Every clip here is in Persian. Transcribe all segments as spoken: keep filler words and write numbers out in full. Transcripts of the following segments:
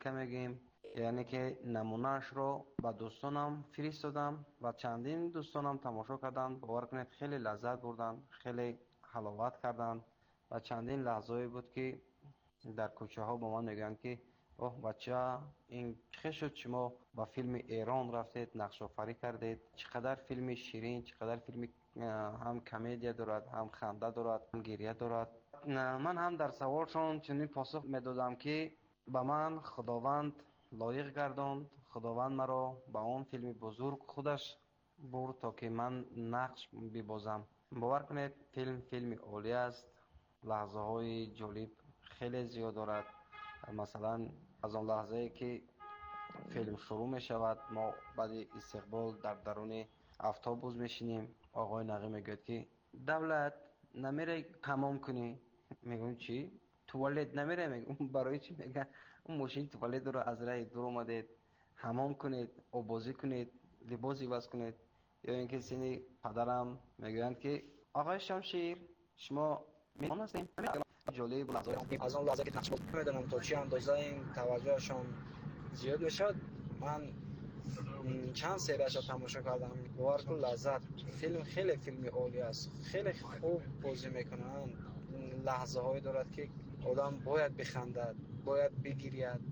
که میگیم، یعنی که نمونهش رو به دوستانم فرستادم و چندین دوستانم تماشا کردن. باور کنید خیلی لذت بردن، خیلی حلاوت کردن و چندین لحظه‌ای بود که در کوچه ها با من میگن که اوه بچه این چه شد شما با فیلم ایران رفتید نقش آفرینی کردید، چقدر فیلم شیرین، چقدر فیلم هم کمدی دارد، هم خنده دارد، هم گریه دارد. من هم در سوالشون چنین پاسخ میدادم که به من خداوند لایق گرداند، خداوند مرا به اون فیلم بزرگ خودش برد تا که من نقش ببازم. باور کنید فیلم فیلم عالی است، لحظه های جالب خیلی زیاد دارد. مثلا از اون لحظه ای که فیلم شروع می شود، ما بعد استقبال در درون اتوبوس میشینیم، آقای نقی میگه که دولت نمیره حمام کنی؟ میگم چی؟ توالت نمیره؟ میگم برای چی؟ میگه اون ماشین توالت رو از راه دور اومدید، حمام کنید، آبازی کنید، لباس عوض کنید. یا اینکه سینی پدرم میگویند که آقای شمشیر شما میمون هستیم. جالب از اون لحظه که تماشا میدونم تا چی اندازه این توجهشون زیاد میشد. من چند سریش رو تماشا کردم، باور کن لذت. فیلم خیلی فیلم عالی است، خیلی خوب بازی میکنن. لحظه هایی دارد که آدم باید بخندد، باید بگیرید.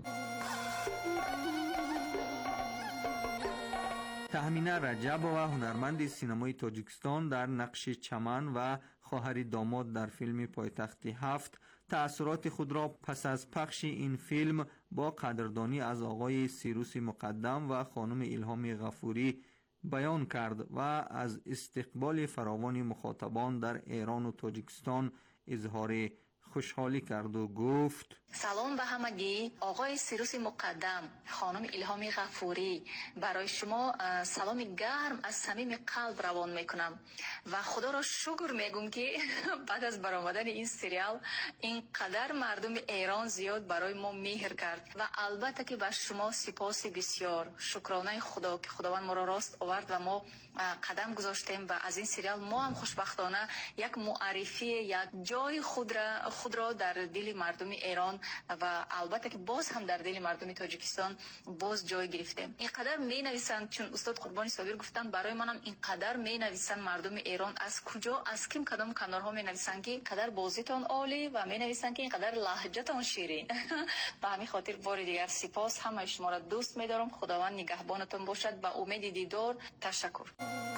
تهمینه رجبова هنرمند سینمای تاجیکستان در نقش چمن و خواهر داماد در فیلم پایتخت هفت تأثیرات خود را پس از پخش این فیلم با قدردانی از آقای سیروس مقدم و خانم الهام غفوری بیان کرد و از استقبال فراوان مخاطبان در ایران و تاجیکستان اظهار خوشحالی کرد و گفت: سلام به همگی. آقای سیروس مقدم، خانم الهام غفوری، برای شما سلام گرم از صمیم قلب روان میکنم و خدا را شکر میگم که بعد از برآمدن این سریال اینقدر مردم ایران زیاد برای ما مهر کرد و البته که به شما سپاس بسیار، شکرانه خدا که خداوند ما را راست آورد و ما قدم گذاشتیم و از این سریال ما هم خوشبختانه یک معرفی، یک جای خود را خود را در دل مردم ایران و البته که باز هم در دل مردم تاجیکستان باز جای گرفتیم. اینقدر می نویسند، چون استاد قربانی صابر گفتن برای منم اینقدر می نویسند مردم ایران، از کجا از کیم کدام کانالها می نویسند که اینقدر بازیتون عالی و می نویسند که اینقدر لهجهتون شیرین. به همین خاطر بار دیگر سپاس، همه شما را دوست می دارم. خداوند نگهبانتون باشد. به امید دیدار. تشکر.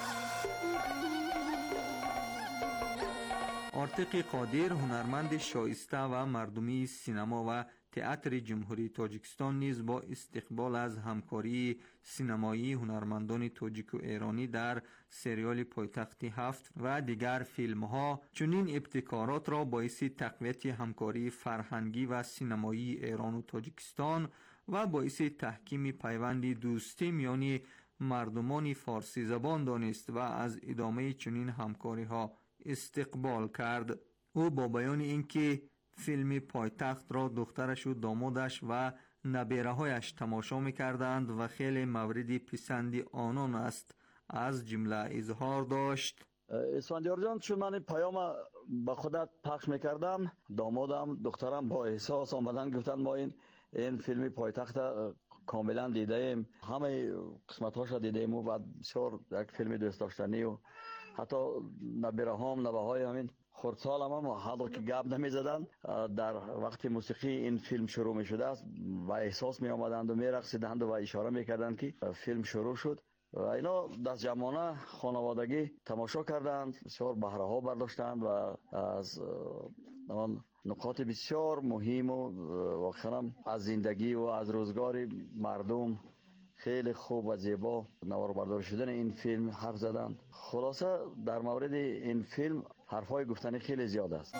آرتق قادر هنرمند شایسته و مردمی سینما و تئاتر جمهوری تاجیکستان نیز با استقبال از همکاری سینمایی هنرمندان تاجیک و ایرانی در سریال پایتخت هفت و دیگر فیلم ها چنین ابتکارات را باعث تقویت همکاری فرهنگی و سینمایی ایران و تاجیکستان و باعث تحکیم پیوند دوستی میان مردمان فارسی زبان دانست و از ادامه چنین همکاری ها استقبال کرد. او با بیان اینکه فیلم پایتخت را دخترش و دامادش و نبیره هایش تماشا می‌کردند و خیلی مورد پسند آنان است، از جمله اظهار داشت: اسفندیار جان، چون من پیام به خودت پخش میکردم، دامادم دخترم با احساس آمدن گفتن ما این این فیلم پایتخت کاملا دیده ایم، همه قسمت هاش دیده ایم و بعد بسیار یک فیلم دوست داشتنی و حتی نبیره هام نبه های همین خردسال هم هم حالا که گپ نمی زدن در وقت موسیقی این فیلم شروع می شده است و احساس می آمدند و می رقصیدند و اشاره می کردند که فیلم شروع شد و اینا دست جمعانه خانوادگی تماشا کردند، بسیار بهره ها برداشتند و از آن نقاط بسیار مهم و واقعا از زندگی و از روزگار مردم خیلی خوب و زیبا نوار برداری شدن این فیلم حرف زدند. خلاصه در مورد این فیلم حرفای گفتنی خیلی زیاد است.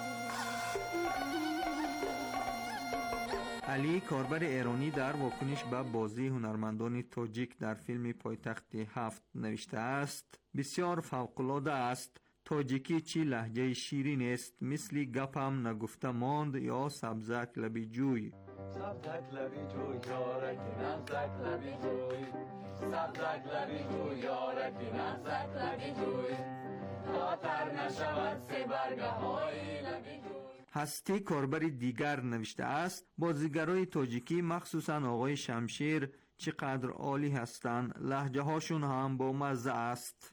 علی کاربر ایرانی در واکنش به بازی هنرمندان تاجیک در فیلم پایتخت هفت نوشته است: بسیار فوق‌العاده است. تاجیکی چی لهجه شیرین است، مثل گپم نگفته ماند یا سبزک لبی جوی. سبزک لبی جوی یارکی نمزک لبی جوی، سبزک لبی جوی یارکی نمزک لبی جوی، تا تر نشود سی برگه های لبی جوی. هستی کاربر دیگر نوشته است بازیگرای تاجیکی مخصوصا آقای شمشیر چقدر عالی هستند، لهجه هاشون هم با مزه است.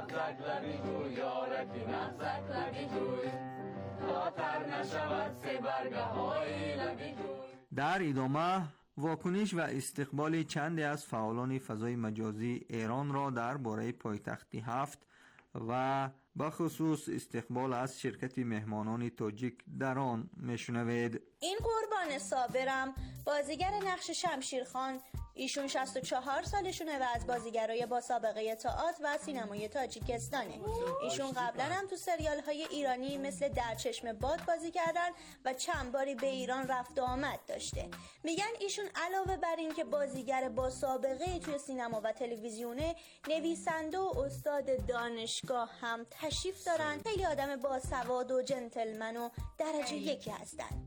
در ادامه واکنش و استقبال چندی از فعالان فضای مجازی ایران را درباره پایتختی هفت و بخصوص استقبال از شرکت مهمانان تاجیک در آن میشنوید. این قربان صابرم بازیگر نقش شمشیرخان، ایشون شصت و چهار سالشونه و از بازیگرای با سابقه تئاتر و سینمای تاجیکستانه. ایشون قبلا هم تو سریال های ایرانی مثل در چشم باد بازی کردن و چند باری به ایران رفت و آمد داشته. میگن ایشون علاوه بر این که بازیگر با سابقه توی سینما و تلویزیونه، نویسنده و استاد دانشگاه هم تشریف دارن. خیلی آدم با سواد و جنتلمن و درجه یکی هستن.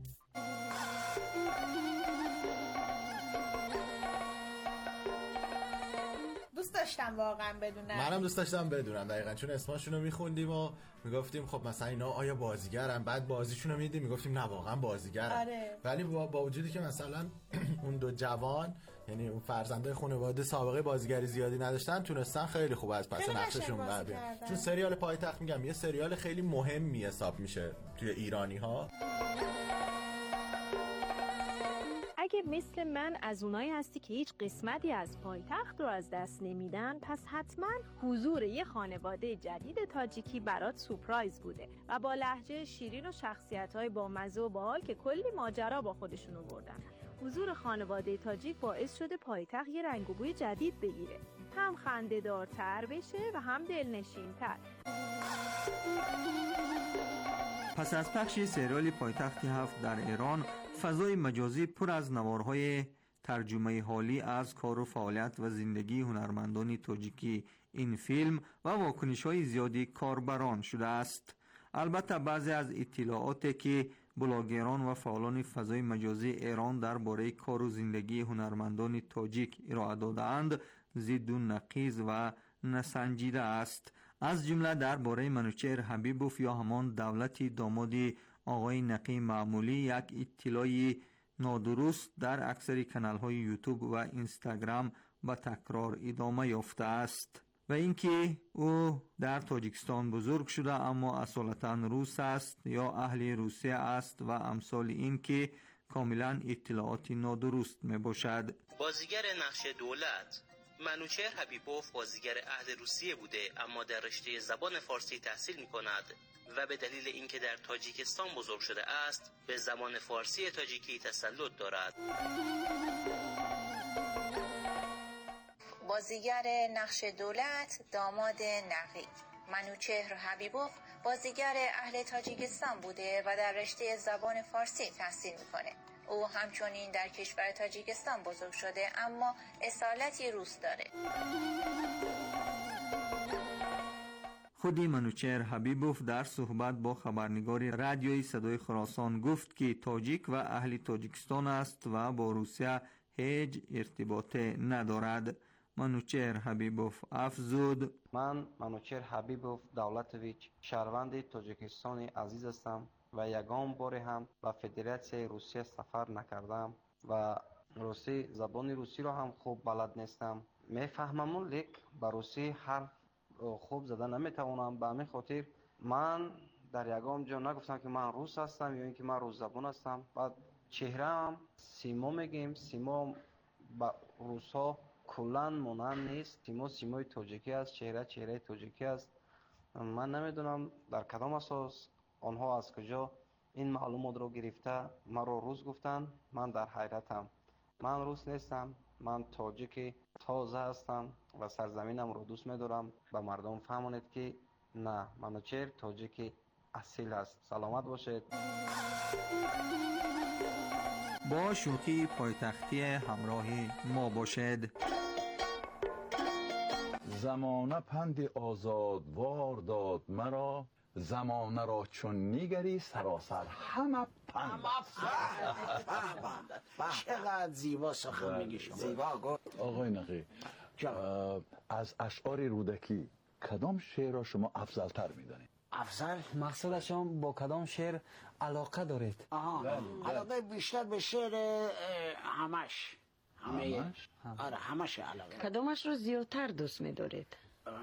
دوست داشتم واقعا بدونم. منم دوست داشتم بدونم دقیقاً، چون اسمشون رو میخوندیم و میگفتیم خب مثلا اینا آیا بازیگرن، بعد بازیشون رو میدیدیم میگفتیم نه واقعا بازیگرن. آره. ولی با, با وجودی که مثلا اون دو جوان، یعنی اون فرزندای خانواده سابقه بازیگری زیادی نداشتن، تونستن خیلی خوب از پس نقششون بر بیان. چون سریال پایتخت میگم یه سریال خیلی مهمی حساب میشه توی ایرانی ها. اگه مثل من از اونایی هستی که هیچ قسمتی از پایتخت رو از دست نمیدن، پس حتما حضور یه خانواده جدید تاجیکی برات سورپرایز بوده و با لهجه شیرین و شخصیت‌های با مزه و باحال که کلی ماجرا با خودشون آوردن. حضور خانواده تاجیک باعث شده پایتخت یه رنگ و بوی جدید بگیره، هم خنده‌دارتر بشه و هم دلنشین‌تر. پس از پخش سریال پایتخت هفت در ایران، فضای مجازی پر از نوارهای ترجمه حالی از کار و فعالیت و زندگی هنرمندان تاجیکی این فیلم و واکنش‌های زیادی کاربران شده است. البته بعضی از اطلاعاتی که بلاگران و فعالان فضای مجازی ایران درباره کار و زندگی هنرمندان تاجیک ارائه داده‌اند ضد و نقیض و نسنجیده است. از جمله درباره منوچهر حبیبوف یا همان دولتی دامادی آقای نقی معمولی یک اطلاعی نادرست در اکثر کانال های یوتیوب و اینستاگرام به تکرار ادامه یافته است و اینکه او در تاجیکستان بزرگ شده اما اصالتا روس است یا اهل روسیه است و امثال این که کاملا اطلاعات نادرست می باشد. بازیگر نقش دولت منوچهر حبیبوف بازیگر اهل روسیه بوده اما در رشته زبان فارسی تحصیل می کند و به دلیل اینکه در تاجیکستان بزرگ شده است به زبان فارسی تاجیکی تسلط دارد. بازیگر نقش دولت داماد نقی منوچهر حبیبوف بازیگر اهل تاجیکستان بوده و در رشته زبان فارسی تحصیل میکنه. او همچنین در کشور تاجیکستان بزرگ شده اما اصالتی روس داره. خودی منوچهر حبیبوف در صحبت با خبرنگار رادیوی صدای خراسان گفت که تاجیک و اهل تاجیکستان است و با روسیه هیچ ارتباطی ندارد. منوچهر حبیبوف افزود: من منوچهر حبیبوف دولتویچ شهروند تاجیکستان عزیز هستم و یگان بار هم به فدراسیون روسیه سفر نکردم و روسی زبان روسی را هم خوب بلد نیستم. میفهمم لیک به روسی حرف خوب زده نمیتوانم. به همین خاطر من در یگان جا نگفتم که من روس هستم یا اینکه من روس زبان هستم. بعد چهره هم سیما میگیم، سیما با روس ها کلان مانند نیست. سیما سیمای تاجیکی است، چهره چهره تاجیکی است. من نمیدونم در کدام اساس آنها از کجا این معلومات رو گرفته من رو روس گفتن. من در حیرتم. من روس نیستم، من تاجیک تازه هستم و سرزمینم رو دوست می‌دارم. به مردم فهمونید که نه، منوچهر تاجیک اصیل است. سلامت باشید. با شوخی پایتختی همراه ما باشد. زمانه پند آزادوار داد مرا، زمانه را چون نیگری سراسر همه پند. چقدر زیبا سخن میگی شما. زیبا گفت. آقای نقی، از اشعار رودکی کدام شعر را شما افضلتر میدانید؟ افضل. مقصد شما با کدام شعر علاقه دارید؟ آها، علاقه بیشتر به شعر همش. همه آره همش علاقه. کدامش رو زیادتر دوست می‌دارید؟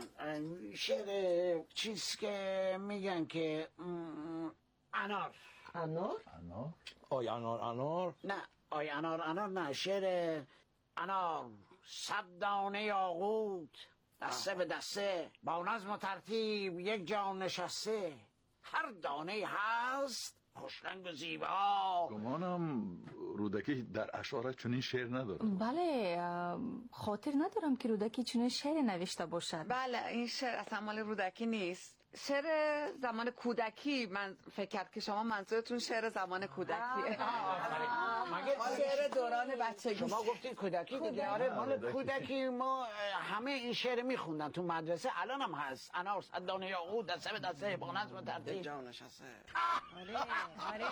شعر چیز که میگن که انار. انار؟ انار؟ آی انار انار؟ نه آی انار انار نه، شعر انار صد دانه یاقوت دسته به دسته با نظم و ترتیب یک جا نشسته، هر دانه هست خوشرنگ و زیبا. گمانم رودکی در اشعار چنین شعر نداره. بله، خاطر ندارم که رودکی چنین شعر نوشته باشد. بله، این شعر اصلا مال رودکی نیست، شعر زمان کودکی. من فکر کرد که شما منظورتون شعر زمان کودکیه. مگه شعر دوران بچگی. شما گفتید کودکی دیگه. آره مال کودکی. ما همه این شعر میخوندن تو مدرسه، الان هم هست. انار صد دانه یاقوت دسته به دسته با نظم و ترتیب جا نشسته. آره آره.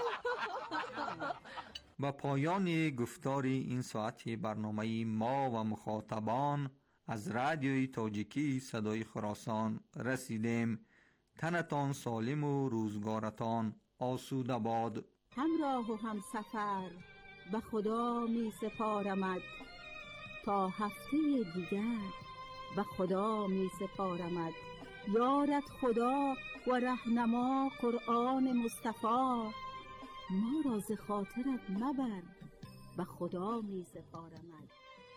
با پایان گفتار این ساعت برنامه ما و مخاطبان از رادیوی تاجیکی صدای خراسان رسیدیم. تنتان سالم و روزگارتان آسوده باد. همراه و هم سفر به خدا می سپارمد، تا هفته دیگر به خدا می سپارمد. یارت خدا و رهنما قرآن مصطفی، ما را ز خاطرت مبر به خدا می سپارمد.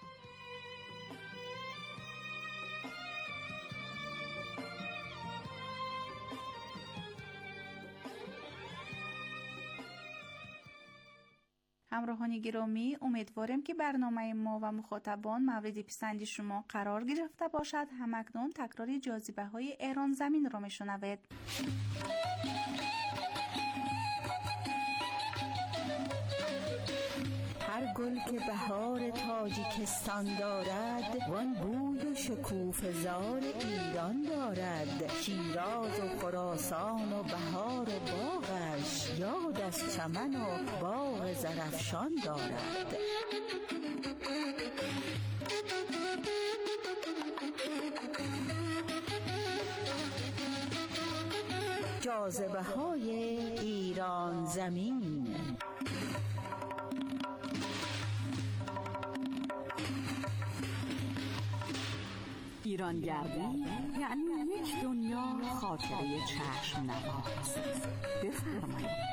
همراهان گرامی، امیدواریم که برنامه ما و مخاطبان مورد پسند شما قرار گرفته باشد. همکنون تکرار جاذبه های ایران زمین را میشنوید. هر گل که بهار تاجیکستان دارد، وان بوی و شکوفه‌زار ایران دارد. شیراز و خراسان و بهار باغش، یاد از چمن و باغ زرفشان دارد. جاذبه های ایران زمین. ایرانگردی یعنی یک دنیا خاطره چشم نواز. بفرمایید.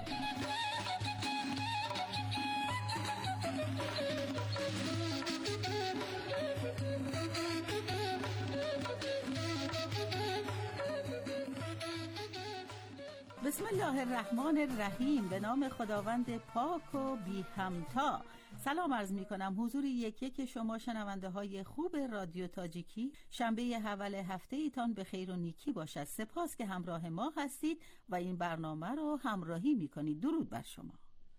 بسم الله الرحمن الرحیم. به نام خداوند پاک و بی همتا. سلام عرض می کنم حضور یک یک شما شنونده های خوب رادیو تاجیکی. شنبه اول هفته ایتان به خیر و نیکی باشد. سپاس که همراه ما هستید و این برنامه رو همراهی می کنید. درود بر شما.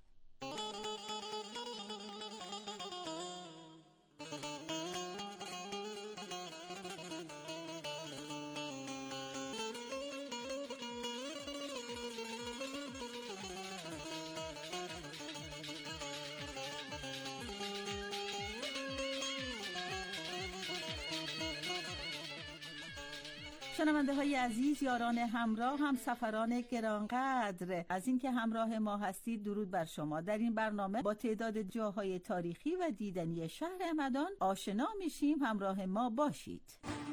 شنونده های عزیز، یاران همراه، هم سفران گرانقدر، از اینکه همراه ما هستید درود بر شما. در این برنامه با تعداد جاهای تاریخی و دیدنی شهر همدان آشنا میشیم. همراه ما باشید.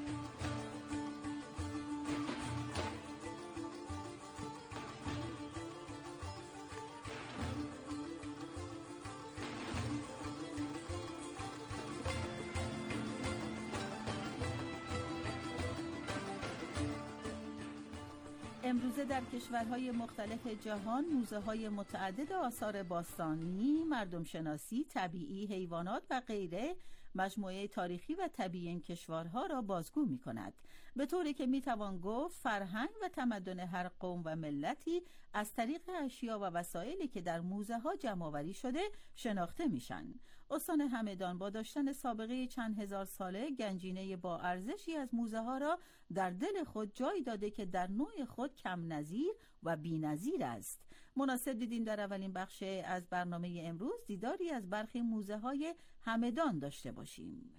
امروزه در کشورهای مختلف جهان موزه‌های متعدد آثار باستانی، مردم شناسی، طبیعی، حیوانات و غیره مجموعه تاریخی و طبیعی این کشورها را بازگو می کند، به طوری که می توان گفت فرهنگ و تمدن هر قوم و ملتی از طریق اشیا و وسایلی که در موزه ها جمع آوری شده شناخته میشن. استان همدان با داشتن سابقه چند هزار ساله گنجینه با ارزشی از موزه ها را در دل خود جای داده که در نوع خود کم نظیر و بی نظیر است. مناسب دیدیم در اولین بخش از برنامه امروز دیداری از برخی موزه های همدان داشته باشیم.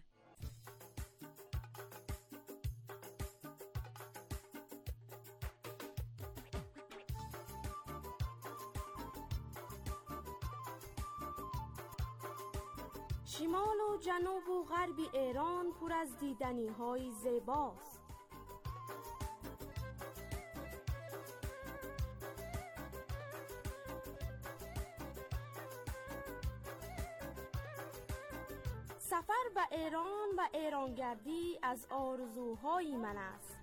شمال و جنوب و غرب ایران پر از دیدنی های زیباست. سفر به ایران و ایرانگردی از آرزوهای من است.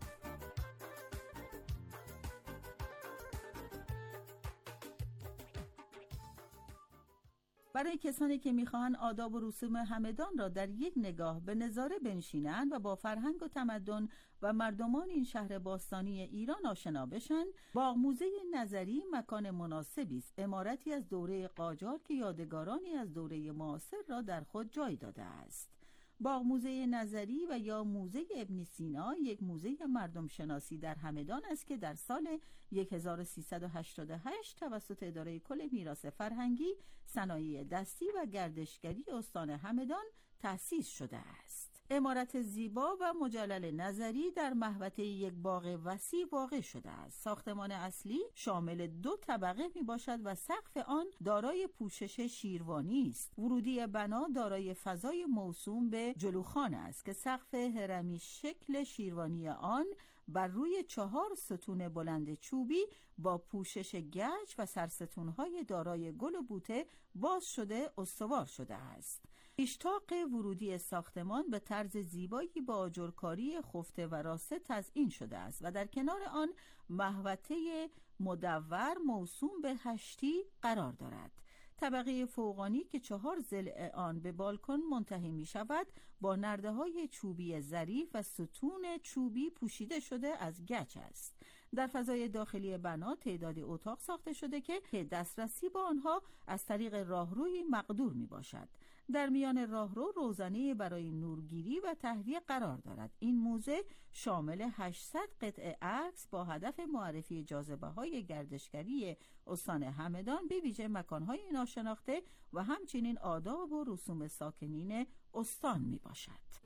برای کسانی که می‌خواهند آداب و رسوم همدان را در یک نگاه به نظاره بنشینند و با فرهنگ و تمدن و مردمان این شهر باستانی ایران آشنا بشن، باغ موزه نظری مکان مناسبی است. عمارتی از دوره قاجار که یادگارانی از دوره معاصر را در خود جای داده است. باغ موزه نظری و یا موزه ابن سینا یک موزه مردم شناسی در همدان است که در سال هزار و سیصد و هشتاد و هشت توسط اداره کل میراث فرهنگی، صنایع دستی و گردشگری استان همدان تأسیس شده است. عمارت زیبا و مجلل نظری در محوطه یک باغ وسیع واقع شده است. ساختمان اصلی شامل دو طبقه می باشد و سقف آن دارای پوشش شیروانی است. ورودی بنا دارای فضای موسوم به جلوخانه است که سقف هرمی شکل شیروانی آن بر روی چهار ستون بلند چوبی با پوشش گچ و سرستونهای دارای گل و بوته باز شده استوار شده است. پیشتاق ورودی ساختمان به طرز زیبایی با آجرکاری خفته و راسته تزئین شده است و در کنار آن محوطه مدور موسوم به هشتی قرار دارد. طبقه فوقانی که چهار ضلع آن به بالکن منتهی می شود با نرده های چوبی ظریف و ستون چوبی پوشیده شده از گچ است. در فضای داخلی بنا تعداد اتاق ساخته شده که دسترسی با آنها از طریق راهروی مقدور می باشد. در میان راهرو روزنه برای نورگیری و تهویه قرار دارد. این موزه شامل هشتصد قطعه عکس با هدف معرفی جاذبه‌های گردشگری استان همدان، به ویژه مکان‌های ناشناخته و همچنین آداب و رسوم ساکنین استان می باشد.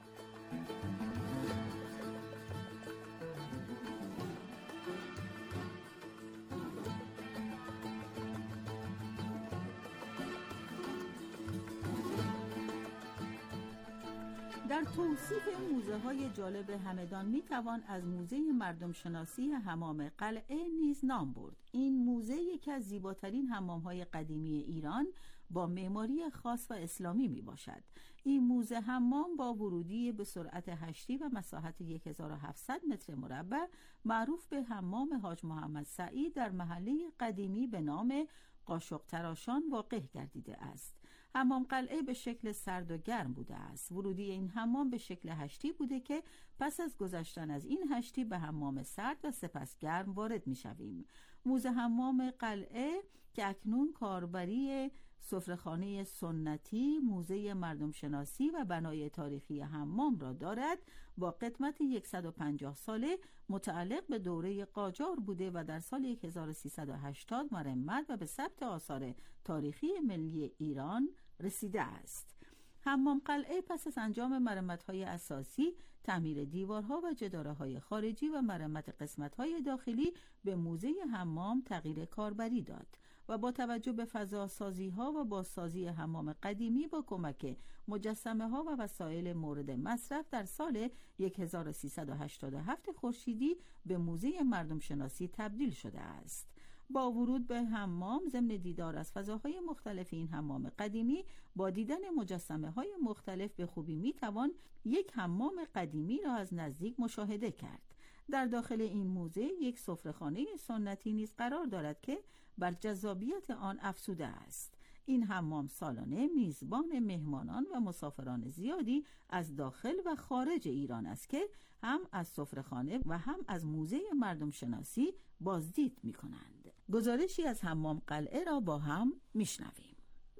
در توصیف موزه های جالب همدان می توان از موزه مردم شناسی حمام قلعه نیز نام برد. این موزه یکی از زیباترین حمام های قدیمی ایران با معماری خاص و اسلامی می باشد. این موزه حمام با ورودی به سرعت هشتی و مساحت هزار و هفتصد متر مربع معروف به حمام حاج محمد سعید در محله قدیمی به نام قاشق تراشان واقع گردیده است. حمام قلعه به شکل سرد و گرم بوده است. ورودی این حمام به شکل هشتی بوده که پس از گذشتن از این هشتی به حمام سرد و سپس گرم وارد می شویم. موزه حمام قلعه که اکنون کاربری سفره‌خانه سنتی، موزه مردم شناسی و بنای تاریخی حمام را دارد، با قدمت صد و پنجاه ساله متعلق به دوره قاجار بوده و در سال هزار و سیصد و هشتاد مرمت و به ثبت آثار تاریخی ملی ایران رسیده است. حمام قلعه پس از انجام مرمت‌های اساسی، تعمیر دیوارها و جداره‌های خارجی و مرمت قسمت‌های داخلی به موزه حمام تغییر کاربری داد و با توجه به فضاسازی‌ها و بازسازی حمام قدیمی با کمک مجسمه‌ها و وسایل مورد مصرف در سال هزار و سیصد و هشتاد و هفت خورشیدی به موزه مردم شناسی تبدیل شده است. با ورود به حمام ضمن دیدار از فضاهای مختلف این حمام قدیمی با دیدن مجسمه‌های مختلف به خوبی میتوان یک حمام قدیمی را از نزدیک مشاهده کرد. در داخل این موزه یک سفره‌خانه سنتی نیز قرار دارد که بر جذابیت آن افزوده است. این حمام سالانه میزبان مهمانان و مسافران زیادی از داخل و خارج ایران است که هم از سفره‌خانه و هم از موزه مردم شناسی بازدید می کنند. گزارشی از حمام قلعه را با هم می شنویم.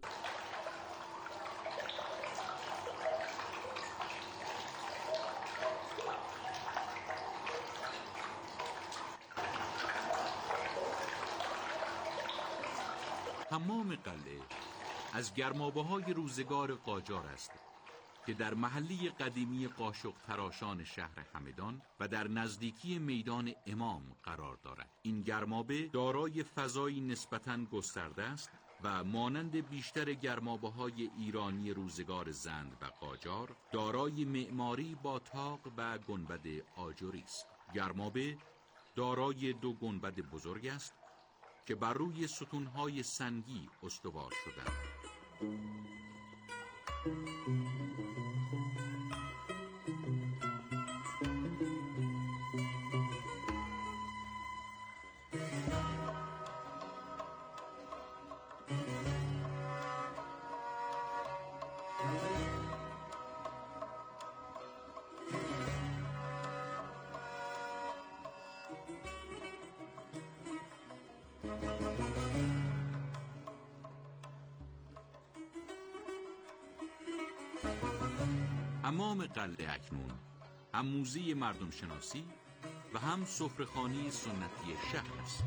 حمام قلعه از گرمابه‌های روزگار قاجار است که در محله قدیمی قاشق تراشان شهر همدان و در نزدیکی میدان امام قرار دارد. این گرمابه دارای فضایی نسبتاً گسترده است و مانند بیشتر گرمابه‌های ایرانی روزگار زند و قاجار دارای معماری با طاق و گنبد آجری است. گرمابه دارای دو گنبد بزرگ است که بر روی ستونهای سنگی استوار شدند. حمام قلعه اکنون هم موزه مردم شناسی و هم سفره‌خانه سنتی شهر است.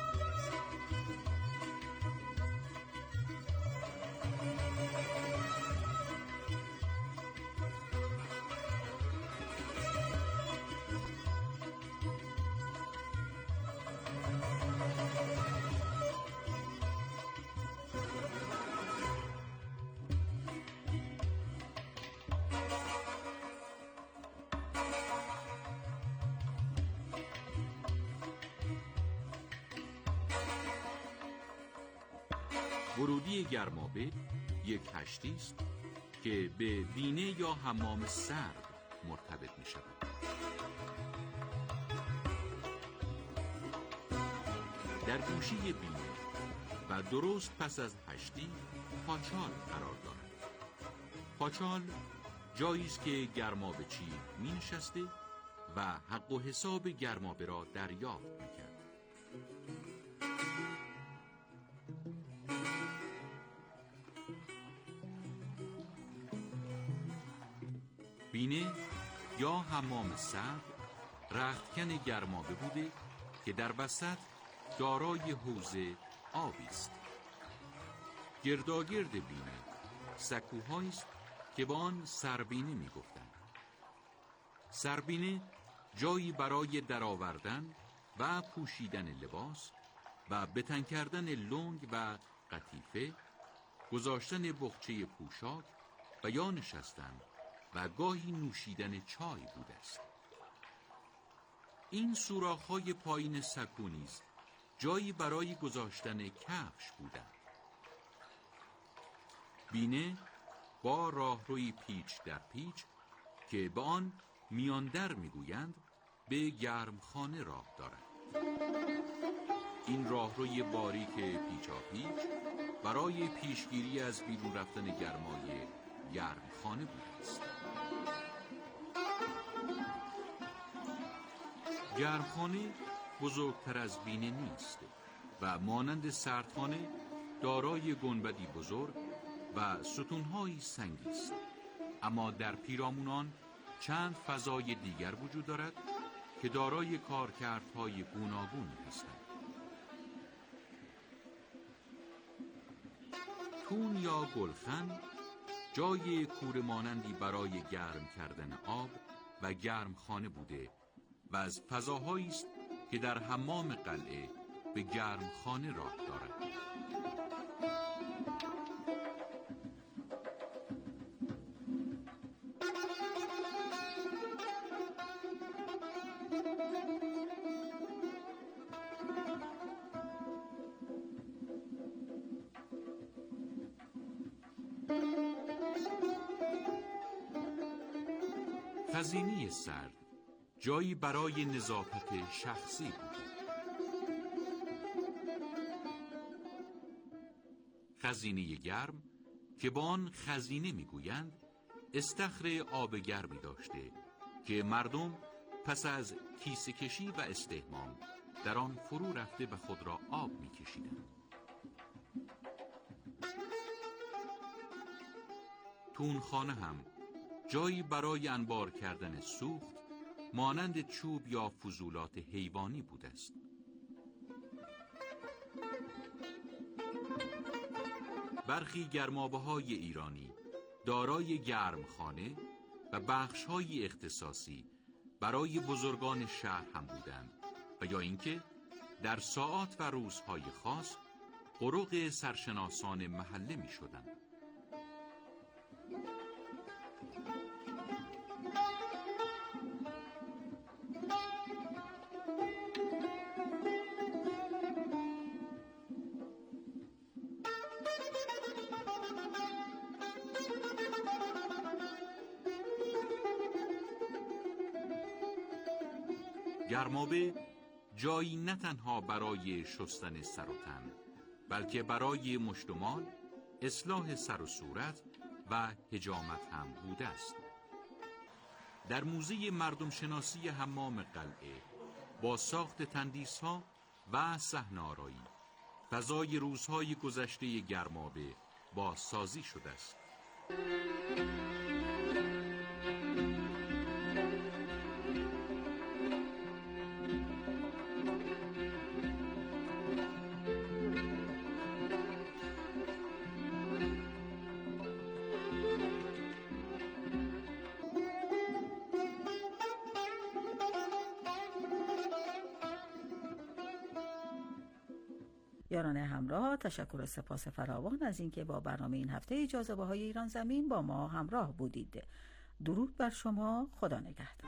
ورودی گرمابه یک کشتی است که به بینه یا حمام سرد مرتبط می شود. در گوشه بینه و درست پس از کشتی پاچال قرار دارد. پاچال جایی است که گرمابه چی می نشسته و حق و حساب گرمابه را دریافت می کرد. بینه یا حمام سرد رختکن گرمابه بوده که در وسط دارای حوض آبی است. گرداگرد بینه سکوهایی است که با آن سربینه می گفتند. سربینه جایی برای درآوردن و پوشیدن لباس و بتن کردن لنگ و قطیفه، گذاشتن بخچه پوشاک و یا نشستن و گاهی نوشیدن چای بوده است. این سوراخ‌های پایین سکو نیز جایی برای گذاشتن کفش بودند. بینه با راهروی پیچ در پیچ که به آن میاندر میگویند به گرمخانه راه دارد. این راهروی باریک پیچا پیچ برای پیشگیری از بیرون رفتن گرمای گرمخانه بوده است. گرمخانه بزرگتر از بینه نیست و مانند سردخانه دارای گنبدی بزرگ و ستونهایی سنگی است، اما در پیرامونان چند فضای دیگر وجود دارد که دارای کارکردهای گوناگونی هستند. تون یا گلخن جای کوره مانندی برای گرم کردن آب و گرمخانه بوده و از فضاهایی است که در حمام قلعه به گرمخانه راه دارد. خزینه سرد جایی برای نظافت شخصی بود. خزینه گرم که با آن خزینه میگویند استخر آب گرمی داشته که مردم پس از کیسه کشی و استحمام در آن فرو رفته و خود را آب میکشیدند. تونخانه هم جایی برای انبار کردن سوخت مانند چوب یا فضولات حیوانی بوده است. برخی گرمابه‌های ایرانی دارای گرمخانه و بخش‌های اختصاصی برای بزرگان شهر هم بودند و یا اینکه در ساعات و روزهای خاص قرق سرشناسان محله می شدند. گرمابه جایی نه تنها برای شستن سر و تن، بلکه برای مشتمال، اصلاح سر و صورت و حجامت هم بوده است. در موزه مردم شناسی حمام قلعه با ساخت تندیس‌ها و صحنه‌آرایی فضای روزهای گذشته گرمابه بازسازی شده است. یاران همراه، تشکر و سپاس فراوان از اینکه با برنامه این هفته جاذبه‌های ایران زمین با ما همراه بودید. درود بر شما، خدا نگهدار.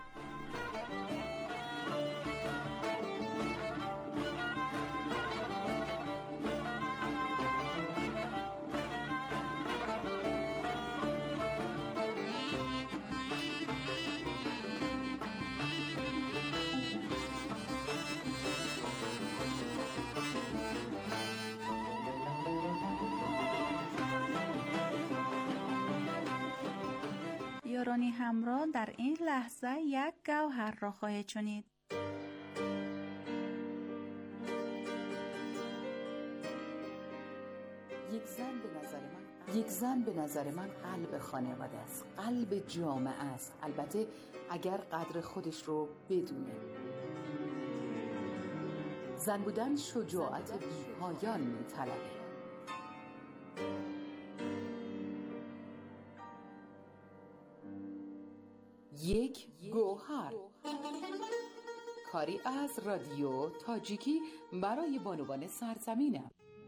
یارانی همراه، در این لحظه یک گوهر را خواهید شنید. یک زن به نظر من یک زن به نظر من قلب خانواده است، قلب جامعه است، البته اگر قدر خودش رو بدونه. زن بودن شجاعت بی‌پایان می‌طلبه. یک گوهر، کاری از رادیو تاجیکی برای بانوان سرزمینم.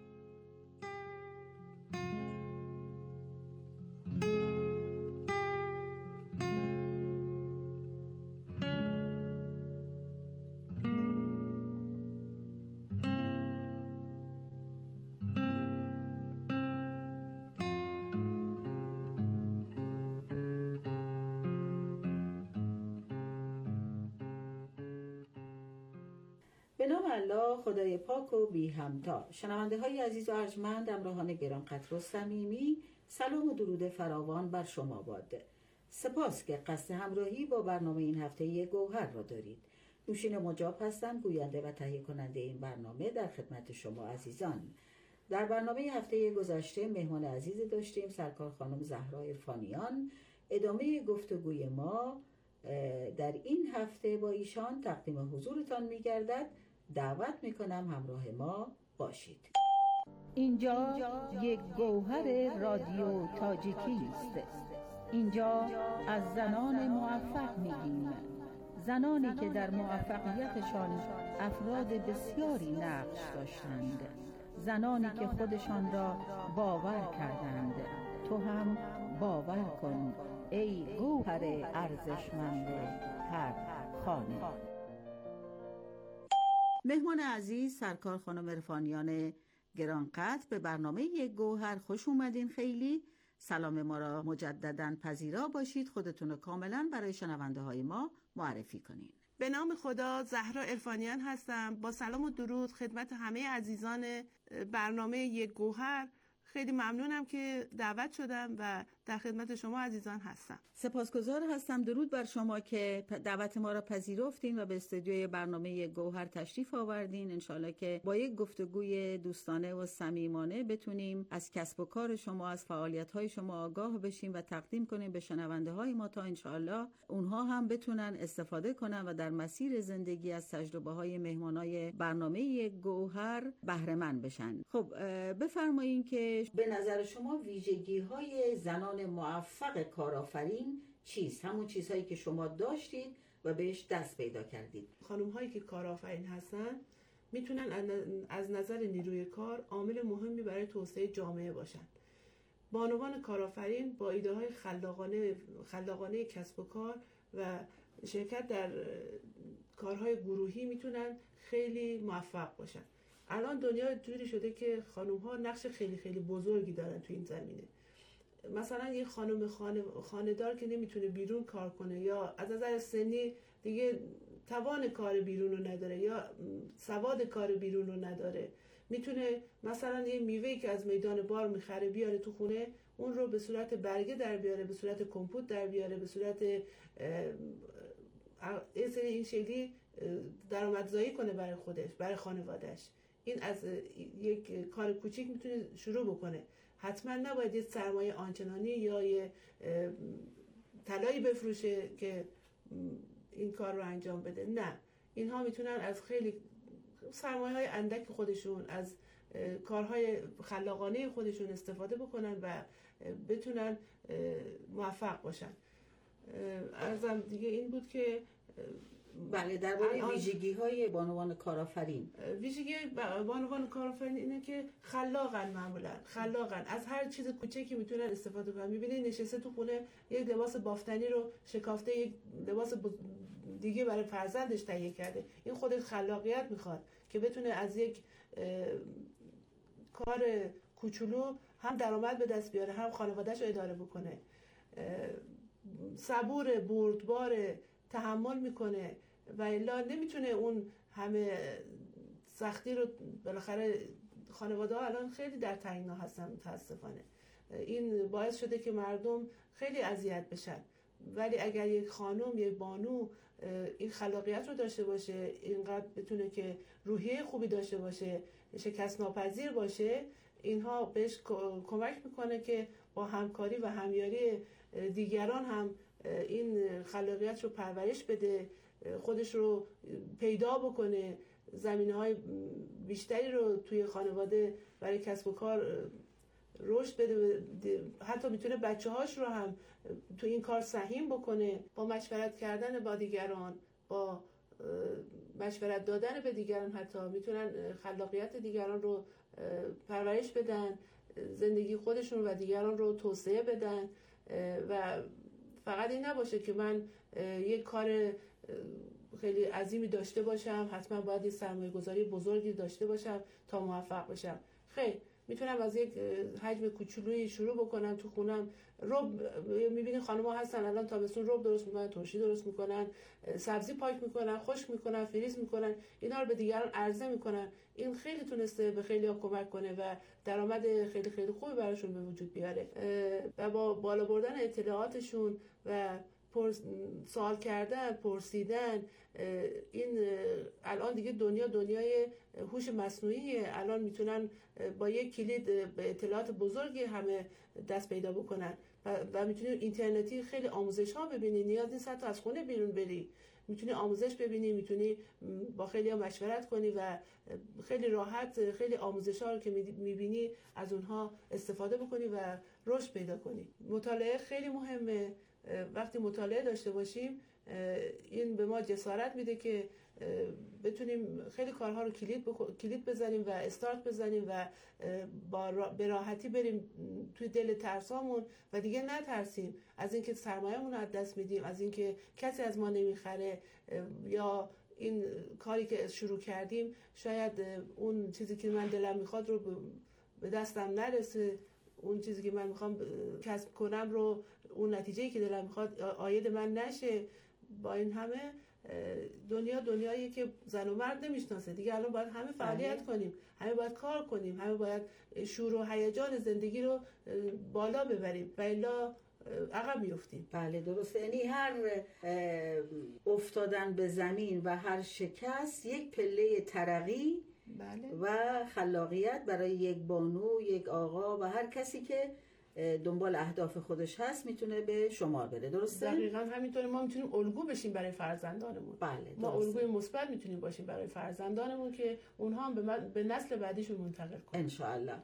به نام الله، خدای پاک و بی همتا. شنونده های عزیز و ارجمند، همراهان گرانقدر و صمیمی، سلام و درود فراوان بر شما باد. سپاس که قصد همراهی با برنامه این هفته گوهر را دارید. نوشین مجاب هستم، گوینده و تهیه کننده این برنامه، در خدمت شما عزیزان. در برنامه هفته گذشته مهمان عزیز داشتیم، سرکار خانم زهرا عرفانیان. ادامه گفتگوی ما در این هفته با ایشان تقدیم حضورتان می‌گردد. دعوت میکنم همراه ما باشید. اینجا یک گوهر رادیو تاجیکی است. اینجا از زنان موفق میگیم، زنانی که در موفقیتشان افراد بسیاری نقش داشتند، زنانی که خودشان را باور کردند. تو هم باور کن ای گوهر ارزشمند هر خانه. مهمان عزیز سرکار خانم عرفانیان گرانقدر، به برنامه یک گوهر خوش اومدین. خیلی سلام ما را مجدداً پذیرا باشید. خودتون رو کاملا برای شنونده های ما معرفی کنین. به نام خدا، زهرا عرفانیان هستم. با سلام و درود خدمت همه عزیزان برنامه یک گوهر. خیلی ممنونم که دعوت شدم و در خدمت شما عزیزان هستم. سپاسگزار هستم. درود بر شما که دعوت ما را پذیرفتین و به استودیوی برنامه گوهر تشریف آوردین. انشالله که با یک گفتگوی دوستانه و صمیمانه بتونیم از کسب و کار شما، از فعالیت‌های شما آگاه بشیم و تقدیم کنیم به شنونده های ما تا انشالله اونها هم بتونن استفاده کنن و در مسیر زندگی از تجربه های مهمانای برنامه گوهر بهره مند بشن. خب بفرمایین که به نظر شما ویژگی های زنان موفق کارآفرین چیست؟ همون چیزهایی که شما داشتید و بهش دست پیدا کردید. خانم هایی که کارآفرین هستن میتونن از نظر نیروی کار عامل مهمی برای توسعه جامعه باشن. بانوان کارآفرین با ایده های خلاقانه خلاقانه کسب و کار و شرکت در کارهای گروهی میتونن خیلی موفق باشن. الان دنیا جوری شده که خانم ها نقش خیلی خیلی بزرگی دارن تو این زمینه. مثلا یه خانم خانه خانه‌دار که نمیتونه بیرون کار کنه یا از نظر سنی دیگه توان کار بیرون رو نداره یا سواد کار بیرون رو نداره، میتونه مثلا یه میوه‌ای که از میدان بار میخره بیاره تو خونه، اون رو به صورت برگه در بیاره، به صورت کمپوت در بیاره، به صورت این سری این شکلی درآمدزایی کنه برای خودش، برای خانوادهش. این از یک کار کوچیک میتونه شروع بکنه. حتما نباید یه سرمایه آنچنانی یا یه طلایی بفروشه که این کار رو انجام بده. نه، اینها میتونن از خیلی سرمایه های اندک خودشون، از کارهای خلاقانه خودشون استفاده بکنن و بتونن موفق باشن. عرضم دیگه این بود که بله درباره ویژگی های بانوان کارآفرین. ویژگی بانوان کارآفرین اینه که خلاقن، معمولا خلاقن، از هر چیز کوچکی میتونن استفاده کنن. میبینید نشسته تو خونه یک لباس بافتنی رو شکافته، یک لباس دیگه برای فرزندش تهیه کرده. این خودش خلاقیت میخواد که بتونه از یک کار کوچولو هم درآمد به دست بیاره، هم خانواده‌اش رو اداره بکنه. صبور، بردبار، تحمل میکنه و الا نمیتونه اون همه سختی رو. بالاخره خانواده ها الان خیلی در تنگنا هستن متاسفانه. این باعث شده که مردم خیلی اذیت بشن. ولی اگر یک خانم، یک بانو این خلاقیت رو داشته باشه، اینقدر بتونه که روحیه خوبی داشته باشه، شکست ناپذیر باشه، اینها بهش کمک میکنه که با همکاری و همیاری دیگران هم این خلاقیت رو پرورش بده، خودش رو پیدا بکنه، زمینه‌های بیشتری رو توی خانواده برای کسب و کار رشد بده. حتی میتونه بچه‌هاش رو هم تو این کار سهیم بکنه. با مشورت کردن با دیگران، با مشورت دادن به دیگران، حتی میتونن خلاقیت دیگران رو پرورش بدن، زندگی خودشون و دیگران رو توسعه بدن. و فقط این نباشه که من یک کار خیلی عظیمی داشته باشم، حتما باید یه سرمایه گذاری بزرگی داشته باشم تا موفق بشم. خیلی میتونم از یک حجم کوچولویی شروع بکنم تو خونم. رب میبینی خانم‌ها هستن الان تابستون رب درست میکنن، ترشی درست میکنن، سبزی پاک میکنن، خشک میکنن، فریز میکنن، اینا رو به دیگران عرضه میکنن. این خیلی تونسته به خیلی‌ها کمک کنه و درآمد خیلی خیلی خوبی براشون به وجود بیاره. و با بالا بردن اطلاعاتشون و سوال کردن، پرسیدن، این الان دیگه دنیا دنیای هوش مصنوعیه. الان میتونن با یک کلید به اطلاعات بزرگی همه دست پیدا بکنن و, و میتونی اینترنتی خیلی آموزش ها ببینی، نیاز نیست حتی از خونه بیرون بری، میتونی آموزش ببینی، میتونی با خیلی ها مشورت کنی و خیلی راحت خیلی آموزش ها رو که میبینی از اونها استفاده بکنی و رشد پیدا کنی. مطالعه خیلی مهمه. وقتی مطالعه داشته باشیم این به ما جسارت میده که بتونیم خیلی کارها رو کلید بخ... کلید بزنیم و استارت بزنیم و با را... به راحتی بریم توی دل ترسامون و دیگه نترسیم از اینکه سرمایه‌مون رو از دست میدیم، از اینکه کسی از ما نمیخره، یا این کاری که شروع کردیم شاید اون چیزی که من دلم میخواد رو به دستم نرسه، اون چیزی که من میخوام کسب کنم رو، اون نتیجه‌ای که دلم میخواد عاید من نشه. با این همه دنیا دنیایی که زن و مرد نمیشناسه دیگه. الان باید همه فعالیت کنیم، همه باید کار کنیم، همه باید شور و هیجان زندگی رو بالا ببریم و الا عقب میافتیم. بله درسته. یعنی هر افتادن به زمین و هر شکست یک پله ترقی بله. و خلاقیت برای یک بانو، یک آقا و هر کسی که دنبال اهداف خودش هست میتونه به شمار بره. درسته؟ دقیقاً همینطوره. ما میتونیم الگو بشیم برای فرزندانمون. بله ما الگوی مثبت میتونیم باشیم برای فرزندانمون که اونها هم به, من، به نسل بعدیشون منتقل کنن ان شاء الله.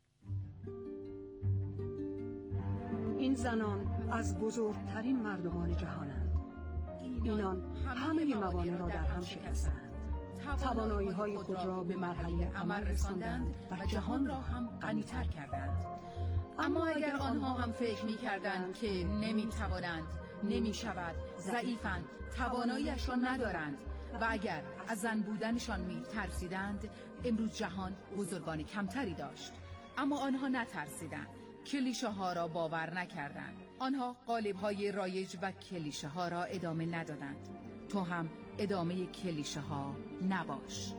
این زنان از بزرگترین مردمان جهانند. اینان همه موانع را در هم شکستند توانایی های خود را به مرحله عمل رساندند و جهان را هم غنی‌تر کردند. اما اگر آنها هم فکر می کردند که نمی توانند، نمی شود، ضعیفند، تواناییش را ندارند و اگر از زن بودنشان می ترسیدند، امروز جهان بزرگان کمتری داشت. اما آنها نترسیدند، کلیشه ها را باور نکردند. آنها قالب های رایج و کلیشه ها را ادامه ندادند. تو هم ادامه کلیشه ها نباش.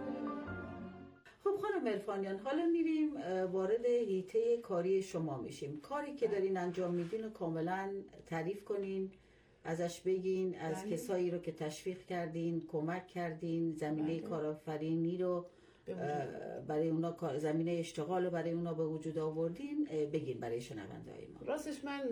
خب خانم عرفانیان، حالا میریم وارد حیطه کاری شما میشیم. کاری که دارین انجام میدین و کاملا تعریف کنین، ازش بگین، از بله. کسایی رو که تشویق کردین، کمک کردین، زمینه بله. کارآفرینی رو برای اونا، زمینه اشتغال رو برای اونا به وجود آوردین، بگین برای شنونده‌های ما. راستش من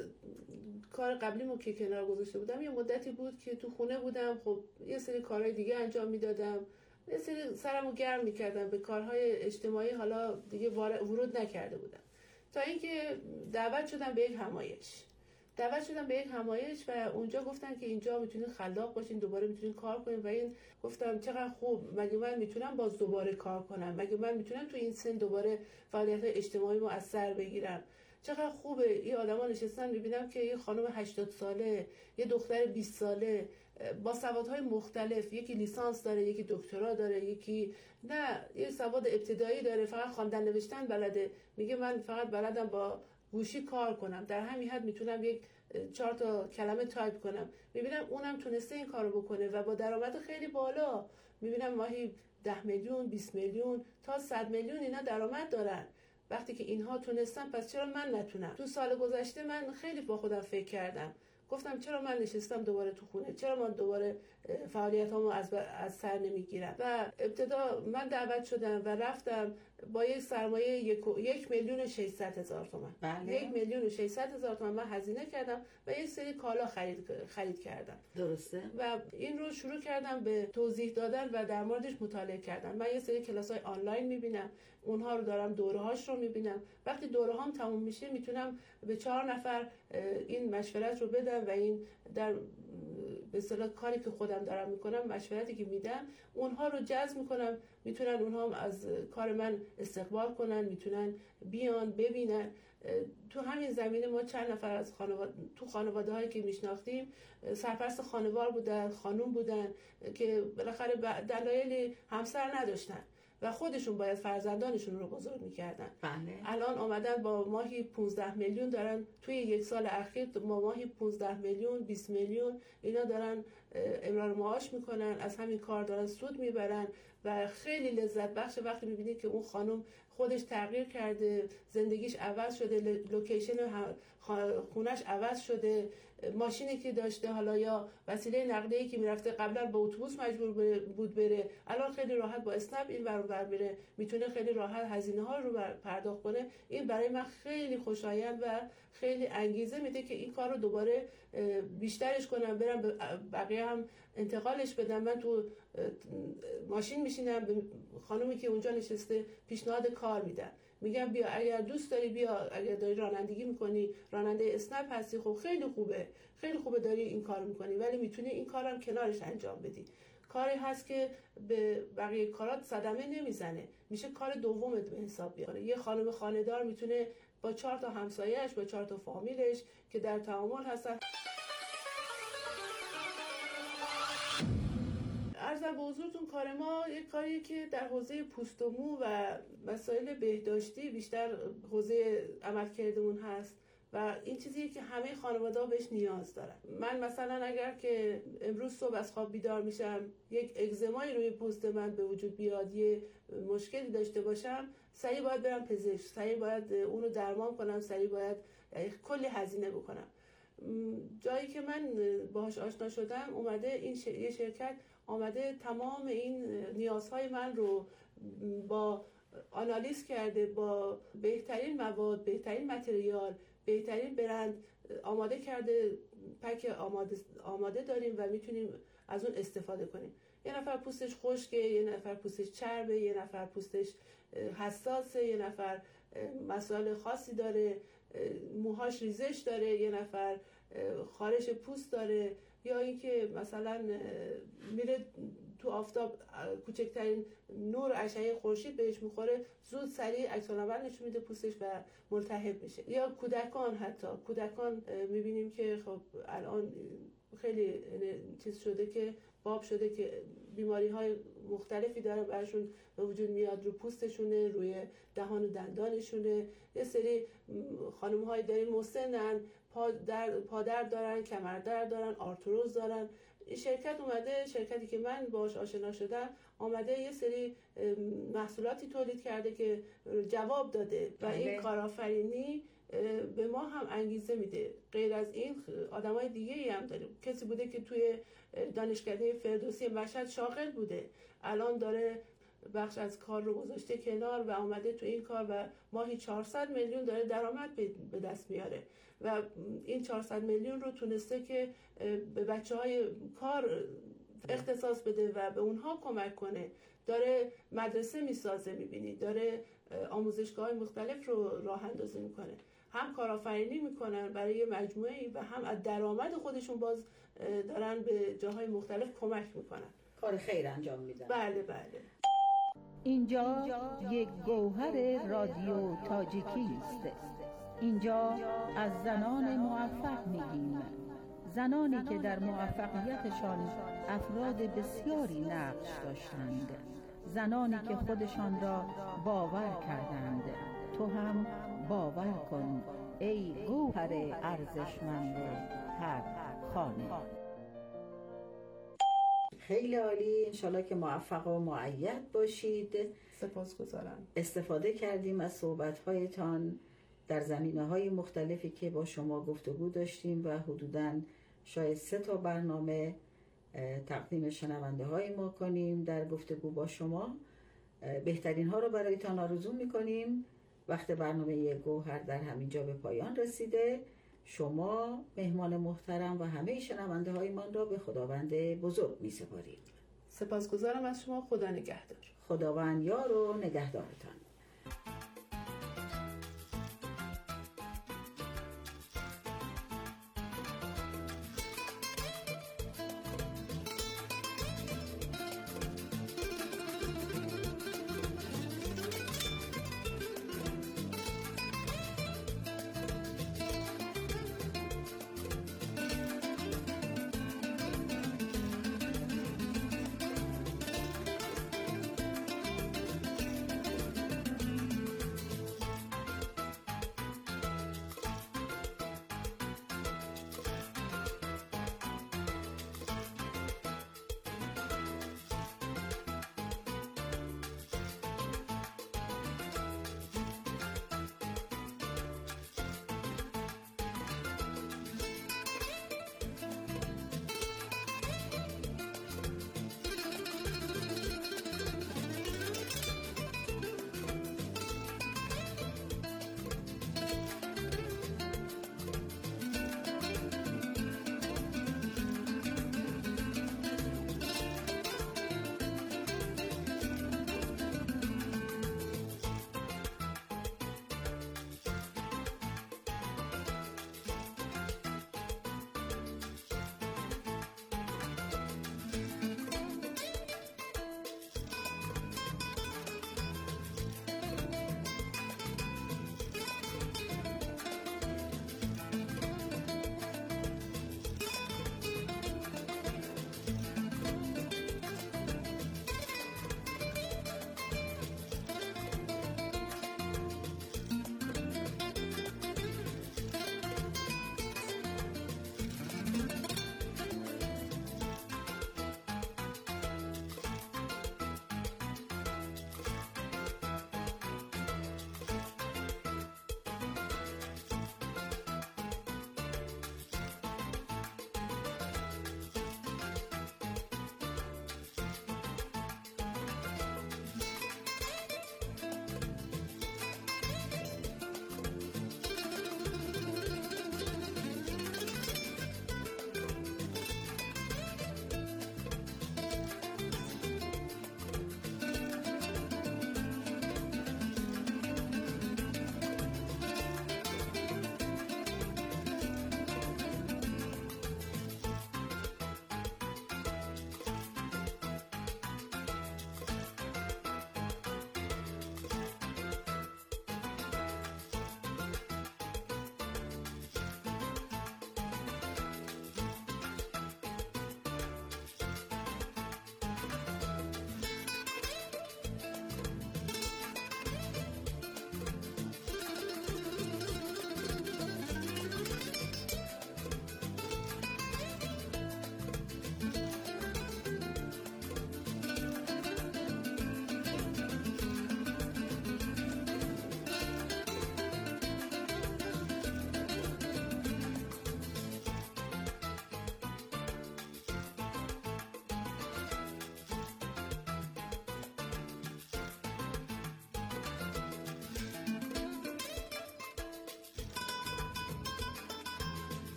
کار قبلیمو که کنار گذاشته بودم، یه مدتی بود که تو خونه بودم، خب یه سری کارهای دیگه انجام میدادم، یه سری سرمو گرم میکردم به کارهای اجتماعی، حالا دیگه ورود نکرده بودم تا اینکه دعوت شدم به یک همایش. دعوت شدم به یک همایش و اونجا گفتن که اینجا میتونین خلاق باشین، دوباره میتونین کار کنین و این گفتم چقدر خوب، مگه من میتونم باز دوباره کار کنم، مگه من میتونم تو این سن دوباره فعالیت‌های اجتماعی رو از سر بگیرم. چقدر خوبه این آدما نشستن، میبینم که یه خانم هشتاد ساله، یه دختر بیست ساله با سوادهای مختلف، یکی لیسانس داره، یکی دکترا داره، یکی نه یه سواد ابتدایی داره، فقط خواندن نوشتن بلده، میگه من فقط بلدم با گوشی کار کنم، در همین حد میتونم یک چهار تا کلمه تایپ کنم. میبینم اونم تونسته این کارو بکنه و با درآمد خیلی بالا، میبینم ماهی ده میلیون، بیست میلیون تا صد میلیون اینا درآمد دارن. وقتی که اینها تونستن، پس چرا من نتونم؟ تو سال گذشته من خیلی با خودم فکر کردم، گفتم چرا من نشستم دوباره تو خونه، چرا من دوباره فعالیتامو از از سر نمیگیرم. و ابتدا من دعوت شدم و رفتم با یک سرمایه یک, یک میلیون و ششصد هزار تومان بله. یک میلیون و ششصد هزار تومان من هزینه کردم و یک سری کالا خرید خرید کردم. درسته. و این رو شروع کردم به توضیح دادن و در موردش مطالعه کردن. من یک سری کلاس‌های آنلاین میبینم، اونها رو دارم، دوره‌هاش رو میبینم. وقتی دوره‌هام تموم میشه میتونم به چهار نفر این مشورت رو بدم و این در به اصطلاح کاری که خودم دارم میکنم، مشورتی که میدم، اونها رو جذب میکنم، میتونن اونها از کار من استقبال کنن، میتونن بیان ببینن. تو همین زمینه ما چند نفر از خانواده، تو خانواده هایی که میشناختیم سرپرست خانوار بودن، خانوم بودن که بالاخره دلایل همسر نداشتن و خودشون باید فرزندانشون رو بزرگ میکردن. بله. الان آمدن با ماهی پانزده میلیون دارن، توی یک سال اخیر با ماهی پانزده میلیون، بیست میلیون اینا دارن امرار معاش میکنن، از همین کار دارن سود میبرن و خیلی لذت بخش. وقتی میبینید که اون خانم خودش تغییر کرده، زندگیش عوض شده، لوکیشن خونش عوض شده، ماشینی که داشته حالا یا وسیله نقلیه‌ای که میرفته قبلا با اتوبوس مجبور بود بره، الان خیلی راحت با اسنپ این ور اون ور میره، میتونه خیلی راحت هزینه ها رو پرداخت کنه. این برای من خیلی خوشایند و خیلی انگیزه میده که این کار رو دوباره بیشترش کنم، برم به بقیه هم انتقالش بدم. من تو ماشین میشینم، به خانومی که اونجا نشسته پیشنهاد کار میدم، میگم بیا اگر دوست داری بیا، اگر داری رانندگی میکنی، راننده اسنپ هستی، خب خیلی خوبه، خیلی خوبه داری این کارو میکنی، ولی میتونی این کارم کنارش انجام بدی. کاری هست که به بقیه کارات صدمه نمیزنه، میشه کار دومت به حساب بیاره. یه خانم خانه‌دار میتونه با چهار تا همسایه‌اش، با چهار تا فامیلش که در تعامل هستن. عرضم به حضورتون کار ما یک کاریه که در حوزه پوست و مو و مسائل بهداشتی بیشتر حوزه عملکردمون هست و این چیزیه که همه خانواده‌ها بهش نیاز دارن. من مثلا اگر که امروز صبح از خواب بیدار میشم یک اگزمایی روی پوست من به وجود بیاد، یه مشکلی داشته باشم، سریع باید برم پزشک، سریع باید اونو درمان کنم، سریع باید کلی هزینه بکنم. جایی که من باهاش آشنا شدم اومده این ش... یه شرکت آمده تمام این نیازهای من رو با آنالیز کرده، با بهترین مواد، بهترین متریال، بهترین برند آماده کرده، پک آماده, آماده داریم و میتونیم از اون استفاده کنیم. یه نفر پوستش خشکه، یه نفر پوستش چربه، یه نفر پوستش حساسه، یه نفر مسائل خاصی داره، موهاش ریزش داره، یه نفر خارش پوست داره، یا اینکه مثلا میره تو آفتاب کوچکترین نور اشعه خورشید بهش میخوره زود سریع عکس العمل نشون میده پوستش و ملتهب میشه. یا کودکان، حتی کودکان میبینیم که خب الان خیلی چیز شده که باب شده که بیماری های مختلفی داره برشون به وجود میاد، رو پوستشونه، روی دهان و دندانشونه. یه سری خانم های داریم مسنن، پادر پادر دارن، کمردرد دارن، آرتروز دارن. شرکت اومده، شرکتی که من باهاش آشنا شدم آمده یه سری محصولاتی تولید کرده که جواب داده و این کارآفرینی به ما هم انگیزه میده. غیر از این آدمای دیگه ای هم داریم. کسی بوده که توی دانشکده فردوسی مشهد شاغل بوده، الان داره بخش از کار رو گذاشته کنار و آمده تو این کار و ماهی چهارصد میلیون داره درآمد به دست میاره و این چهارصد میلیون رو تونسته که به بچه‌های کار اختصاص بده و به اونها کمک کنه. داره مدرسه میسازه، میبینید داره آموزشگاه مختلف رو راه اندازی میکنه. هم کارآفرینی میکنن برای مجموعه‌ای و هم از درآمد خودشون باز دارن به جاهای مختلف کمک میکنن، کار خیر انجام میدن. بله بله. اینجا یک گوهر رادیو تاجیکی است. اینجا از زنان موفق میگیم، زنانی که در موفقیتشان افراد بسیاری نقش داشتند، زنانی که خودشان را باور کردند. تو هم باور کن ای گوهر ارزشمند هر خانه. خیلی عالی، انشالله که موفق و مؤید باشید. سپاسگزارم. استفاده کردیم از صحبت‌هایتان در زمینه‌های مختلفی که با شما گفتگو داشتیم و حدوداً شاید سه تا برنامه تقدیم شنونده های ما کنیم در گفتگو با شما. بهترین ها رو برایتان آرزو میکنیم. وقت برنامه یک گوهر در همینجا به پایان رسیده. شما مهمان محترم و همه شنونده های من را به خداوند بزرگ می سپاریم. سپاسگزارم از شما. خدا نگهدار. خداوند یار و نگهدارتان.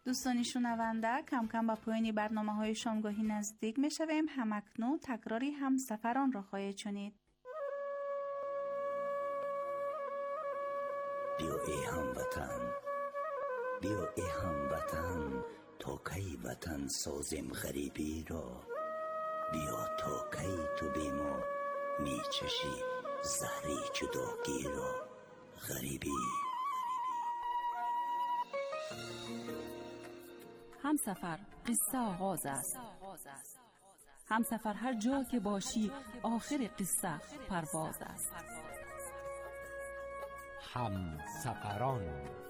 دوستان شنونده، کم کم با پایان برنامه های شامگاهی نزدیک می شویم. همکنون تکراری هم سفران را خواهید شنید. بیا ای هموطن، بیا ای هموطن، تا کی وطن سازیم غریبی را. بیا تا کی تو بی ما می چشی زهری جداگی را. غریبی همسفر قصه آغاز است. همسفر هر جا که باشی آخر قصه پرواز است. همسفران.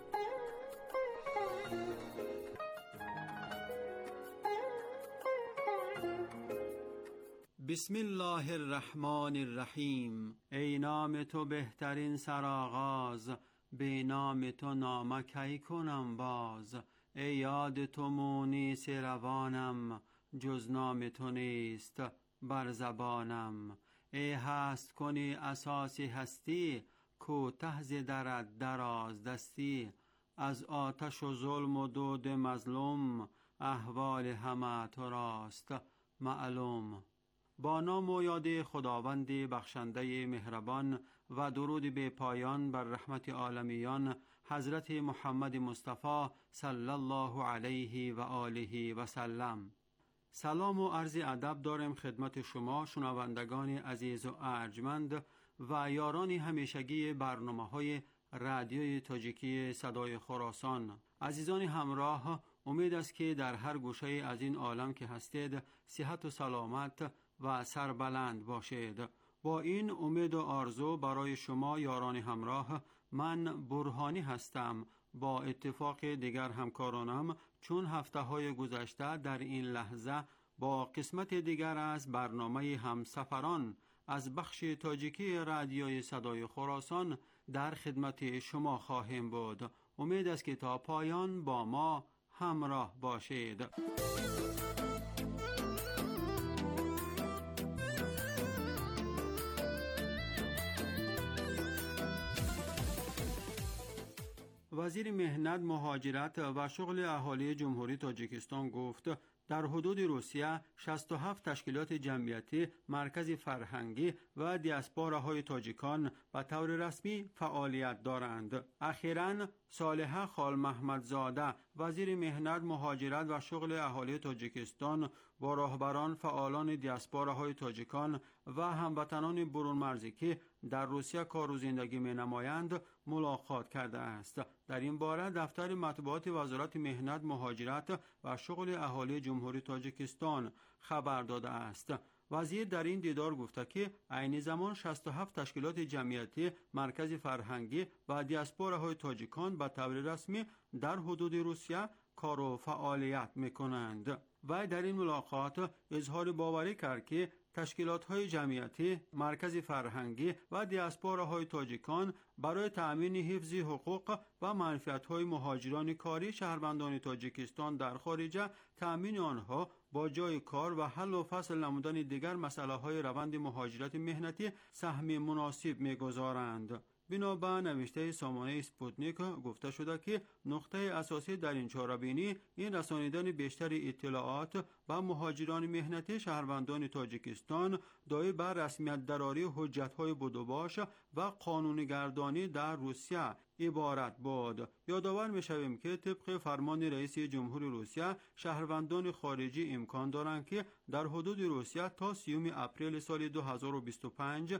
بسم الله الرحمن الرحیم. ای نام تو بهترین سرآغاز، به نام تو نامه کی کنم باز. ای یاد تو مونس روانم، جز نام تو نیست بر زبانم. ای هست کنی اساسی هستی، کوته ز درت دراز دستی. از آتش و ظلم و دود مظلوم، احوال همه تو راست معلوم. با نام و یاد خداوند بخشنده مهربان و درود به پایان بر رحمت عالمیان حضرت محمد مصطفی صلی الله علیه و آله و سلم. سلام و عرض ادب دارم خدمت شما شنوندگان عزیز و ارجمند و یاران همیشگی برنامه‌های رادیوی تاجیکی صدای خراسان. عزیزان همراه، امید است که در هر گوشه از این عالم که هستید صحت و سلامت و سربلند باشید. با این امید و آرزو برای شما یاران همراه، من برهانی هستم. با اتفاق دیگر همکارانم چون هفته های گذشته در این لحظه با قسمت دیگر از برنامه همسفران از بخش تاجیکی رادیوی صدای خراسان در خدمت شما خواهیم بود. امید است که تا پایان با ما همراه باشید. وزیر مهنت، مهاجرت و شغل اهالی جمهوری تاجیکستان گفت در حدود روسیه شصت و هفت تشکیلات جمعیتی، مرکز فرهنگی و دیاسپوراهای تاجیکان به طور رسمی فعالیت دارند. اخیراً صالحه خال محمدزاده، وزیر مهنت، مهاجرت و شغل اهالی تاجیکستان با راهبران، فعالان دیاسپوراهای تاجیکان و هموطنان برون مرزی که در روسیه کار و زندگی می نمایند ملاقات کرده است. در این باره دفتر مطبوعات وزارت مهنت، مهاجرت و شغل اهالی جمهوری تاجیکستان خبر داده است. وزیر در این دیدار گفته که عین زمان شصت و هفت تشکیلات جمعیتی، مرکز فرهنگی و دیاسپوراهای تاجیکان به طور رسمی در حدود روسیه کار و فعالیت می‌کنند. و در این ملاقات اظهار باوری کرد که تشکیلات‌های جمعیتی، مرکز فرهنگی و دیاسپوراهای تاجیکان برای تأمین حفظ حقوق و منفعت‌های مهاجران کاری شهروندان تاجیکستان در خارج، تأمین آنها با جای کار و حل و فصل نمودن دیگر مسائل‌های روند مهاجرت مهنتی سهم مناسب می‌گذارند. بنا به نوشته سامانه اسپوتنیک گفته شده که نقطه اساسی در این چاره‌بینی این رسانیدن بیشتر اطلاعات به مهاجران مهنتی شهروندان تاجیکستان دایی بر رسمیت دراری حجت‌های بدوباش و قانونگردانی در روسیه عبارت بود. یادآور می‌شویم که طبق فرمان رئیس جمهور روسیه، شهروندان خارجی امکان دارند که در حدود روسیه تا سیوم اپریل سال دو هزار و بیست و پنج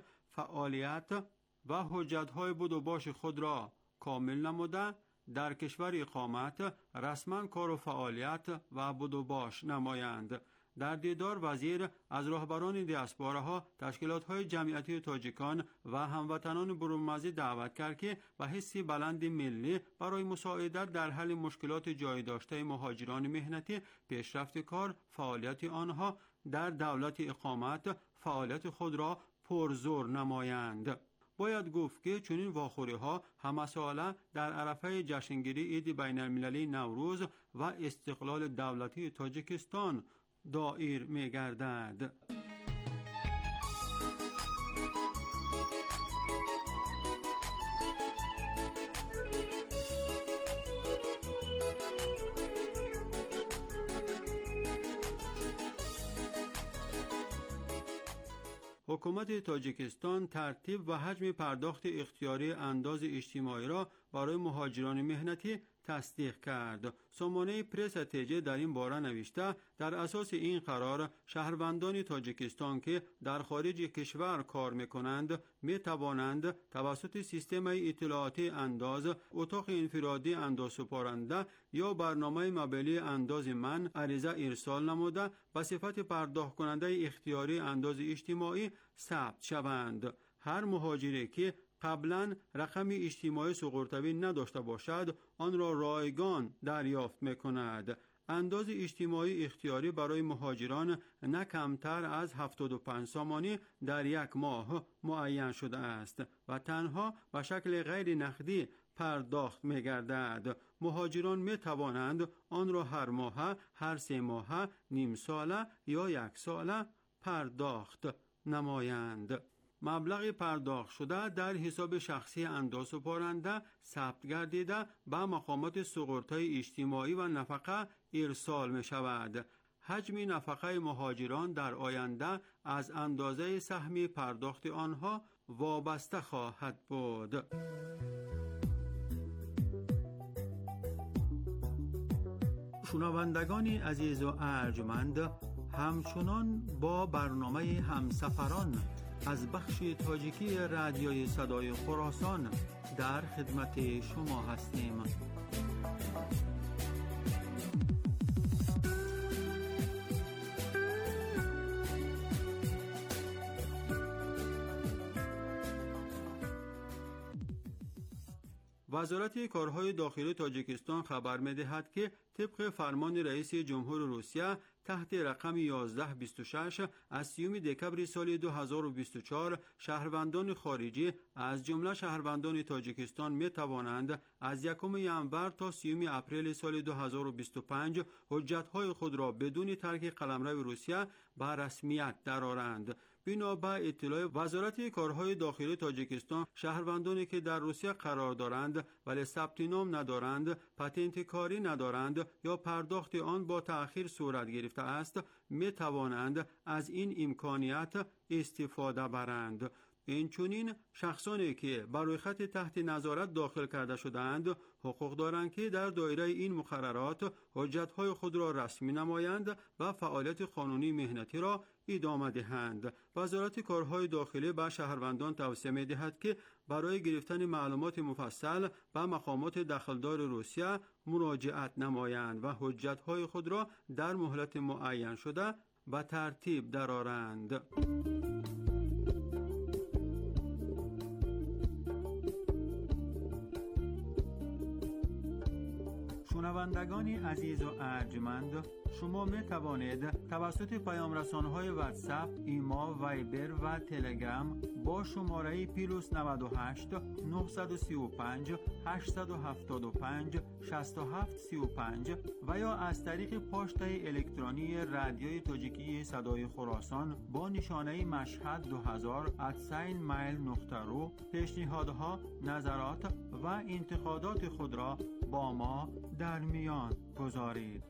فعالیت و حجت‌های بدوباش خود را کامل نموده در کشور اقامت رسما کار و فعالیت و بدوباش نمایند. در دیدار وزیر از راهبران دیاسپوراها، تشکیلات‌های جمعیتی تاجیکان و هموطنان برون‌مرزی دعوت کرد که به حسی بلند ملی برای مساعدت در حل مشکلات جای داشته مهاجران مهنتی، پیشرفت کار، فعالیت آنها در دولت اقامت فعالیت خود را پرزور نمایند. باید گفت که چنین واخوری‌ها همه ساله در عرفه جشنگیری عید بین المللی نوروز و استقلال دولتی تاجیکستان دایر می‌گردد. حکومت تاجیکستان ترتیب و حجم پرداخت اختیاری انداز اجتماعی را برای مهاجران مهنتی تصدیق کرد. سامانه پرس تیجه در این باره نوشته در اساس این قرار شهروندان تاجیکستان که در خارج کشور کار می‌کنند می‌توانند توسط سیستم اطلاعاتی انداز، اتاق انفرادی اندازسپارنده یا برنامه موبایلی انداز من عریضه ارسال نموده به صفت پرداخت کننده اختیاری انداز اجتماعی ثبت شوند. هر مهاجری که قبلا رقم اجتماعی سقورتوی نداشته باشد آن را رایگان دریافت می‌کند. انداز اجتماعی اختیاری برای مهاجران نه کمتر از هفتاد و پنج سامانی در یک ماه معین شده است و تنها به شکل غیر نقدی پرداخت می‌گردد. مهاجران می‌توانند آن را هر ماه، هر سه ماه، نیم ساله یا یک ساله پرداخت نمایند. مبلغ پرداخت شده در حساب شخصی اندازسپارنده ثبت گردیده به مقامات سقورت‌های اجتماعی و نفقه ارسال می شود. حجم نفقه مهاجران در آینده از اندازه سهم پرداخت آنها وابسته خواهد بود. شنوندگان عزیز و ارجمند، همچنان با برنامه همسفران از بخش تاجیکی رادیوی صدای خراسان در خدمت شما هستیم. وزارت کارهای داخلی تاجیکستان خبر می‌دهد که طبق فرمان رئیس جمهور روسیه تحت رقم یازده بیست و شش از سیوم دکبر سال دو هزار و بیست و چهار شهروندان خارجی از جمله شهروندان تاجیکستان می توانند از یکم ژانویه تا سیوم اپریل سال دو هزار و بیست و پنج حجت‌های خود را بدون ترک قلمرو روسیه به رسمیت درآورند. بنا به اطلاع وزارت کارهای داخلی تاجیکستان، شهروندانی که در روسیه قرار دارند ولی ثبت نام ندارند، پتانت کاری ندارند یا پرداخت آن با تأخیر صورت گرفته است، می توانند از این امکانیت استفاده برند. اینچنین شخصانی که برای خط تحت نظارت داخل کرده شده‌اند حقوق دارند که در دایره این مقررات حجت‌های خود را رسمی نمایند و فعالیت قانونی مهنتی را ادامه دهند. وزارت کارهای داخلی به شهروندان توصیه می‌دهد که برای گرفتن معلومات مفصل به مقامات دخلدار روسیه مراجعت نمایند و حجت‌های خود را در مهلت معین شده به ترتیب درآورند. شنوندگان عزیز و ارجمند، شما می توانید توسط پیام رسانه‌های واتساپ، ایما، وایبر و تلگرام با شماره پلاس نود و هشت نه سه پنج هشت هفت پنج شش هفت سه پنج و یا از طریق پاشته الکترونی رادیوی تاجیکی صدای خراسان با نشانه مشهد دو هزار ات سین میل نقطه رو پیشنهادها، نظرات و انتقادات خود را با ما در میان گذارید.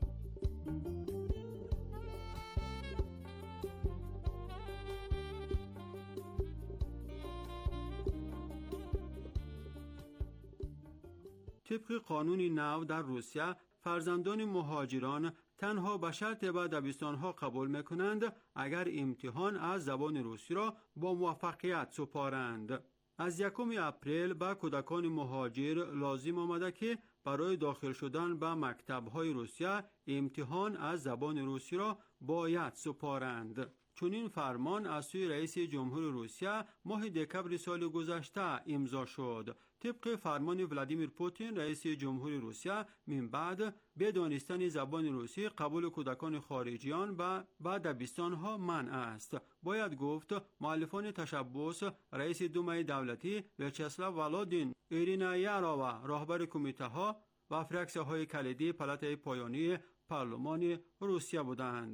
طبق قانون نو در روسیه، فرزندان مهاجران تنها به شرط به دبستان‌ها قبول می‌کنند اگر امتحان از زبان روسی را با موفقیت سپارند. از یکم اپریل به کودکان مهاجر لازم آمده که برای داخل شدن به مکتب‌های روسیه امتحان از زبان روسی را باید سپارند. چون این فرمان از سوی رئیس جمهور روسیه ماه دکبر سال گذشته امضا شد. طبق فرمان ولادیمیر پوتین رئیس جمهور روسیه من بعد به دانستن زبان روسی قبول کودکان خارجیان به بعد دبستان‌ها منع است. باید گفت مؤلفان تشبث رئیس دومای دولتی ویاچسلاو ولادین، ایرینا یارووا راهبر کمیته ها و فراکسی‌های کلیدی پالاتای پایانی پارلمان روسیه بودند.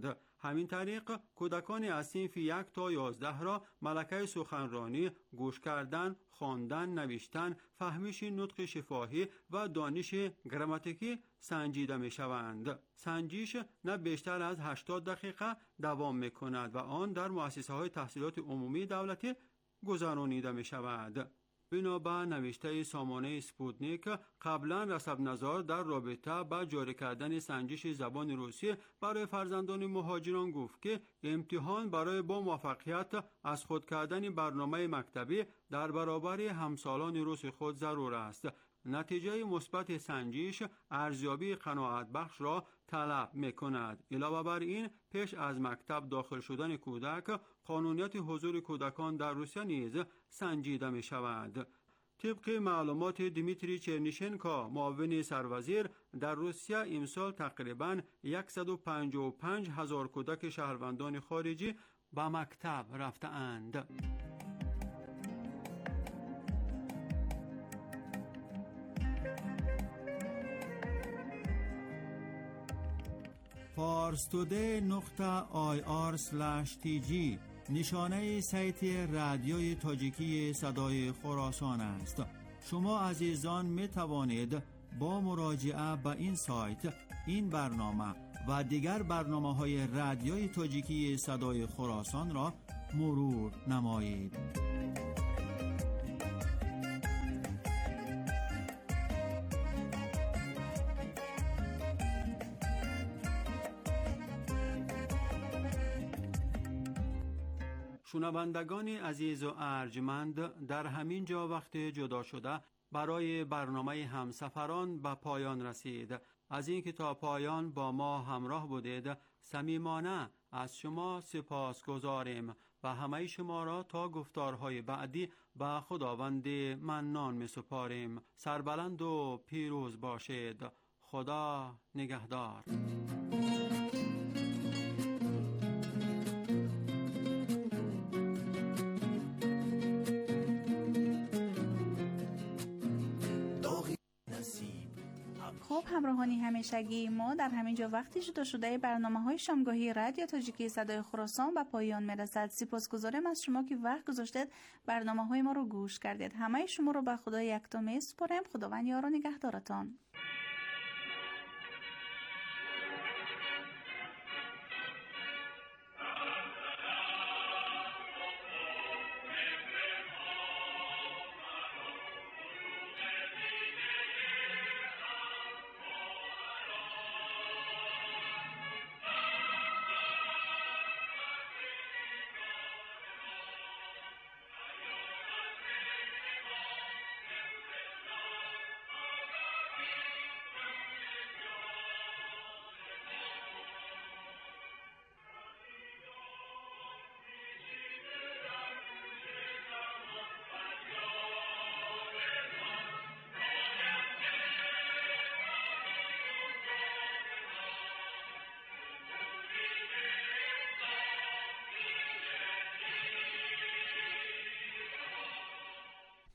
همین طریق کودکان از صنف یک تا یازده را ملکه سخنرانی، گوش کردن، خواندن، نوشتن، فهمیش نطق شفاهی و دانش گراماتیکی سنجیده می شوند. سنجش نه بیشتر از هشتاد دقیقه دوام می کند و آن در مؤسسه های تحصیلات عمومی دولتی گذرانیده می شود. بنابر نوشته سامانه سپوتنیک، قبلا رسب نظار در رابطه با جاری کردن سنجش زبان روسی برای فرزندان مهاجران گفت که امتحان برای با موفقیت از خود کردن برنامه مکتبی در برابر همسالان روس خود ضرور است. نتیجه مثبت سنجش ارزیابی قناعت بخش را طلب می کند. علاوه بر این، پیش از مکتب داخل شدن کودک، قانونیت حضور کودکان در روسیه نیز سنجیده می شود. طبق معلومات دیمیتری چرنیشنکو، معاون سروزیر، در روسیه امسال تقریباً صد و پنجاه و پنج هزار کودک شهروندان خارجی به مکتب رفته‌اند. پارستوده نقطه آی آر سلش تی جی نشانه سایت رادیوی تاجیکی صدای خراسان است. شما عزیزان می توانید با مراجعه به این سایت این برنامه و دیگر برنامه های رادیوی تاجیکی صدای خراسان را مرور نمایید. شنوندگان عزیز و ارجمند، در همین جا وقت جدا شده برای برنامه همسفران به پایان رسید. از اینکه تا پایان با ما همراه بودید صمیمانه از شما سپاس گذاریم و همه شما را تا گفتارهای بعدی به خداوند منان می سپاریم. سربلند و پیروز باشید. خدا نگهدار. خب همراهانی همیشگی ما در همینجا وقتی جدا شده برنامه های شامگاهی رادیو تاجیکی صدای خراسان به پایان میرسد. سپاسگزارم از شما که وقت گذاشتید برنامه های ما رو گوش کردید. همه شما رو به خدای یکتا میسپارم. خداوند یار و نگهدارتان.